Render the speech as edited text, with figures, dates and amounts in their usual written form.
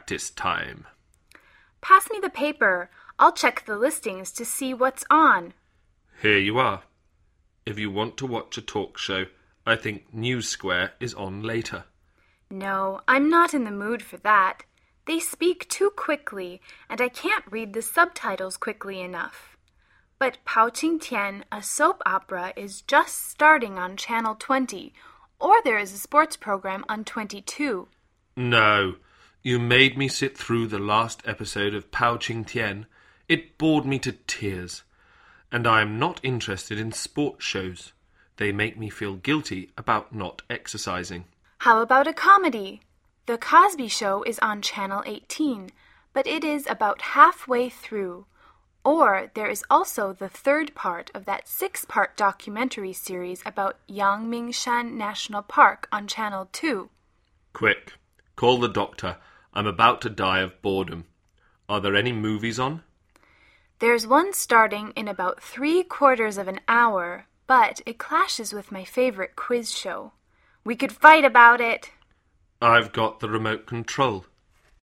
practice time. Pass me the paper. I'll check the listings to see what's on. Here you are. If you want to watch a talk show, I think News Square is on later. No, I'm not in the mood for that. They speak too quickly, and I can't read the subtitles quickly enough. But Pao Qing Tian, a soap opera, is just starting on Channel 20, or there is a sports program on 22. No, you made me sit through the last episode of Pao Qing Tian. It bored me to tears. And I am not interested in sports shows. They make me feel guilty about not exercising. How about a comedy? The Cosby Show is on Channel 18, but it is about halfway through. Or there is also the third part of that 6-part documentary series about Yangmingshan National Park on Channel 2. Quick, call the doctor. I'm about to die of boredom. Are there any movies on? There's one starting in about 3/4 of an hour, but it clashes with my favorite quiz show. We could fight about it. I've got the remote control.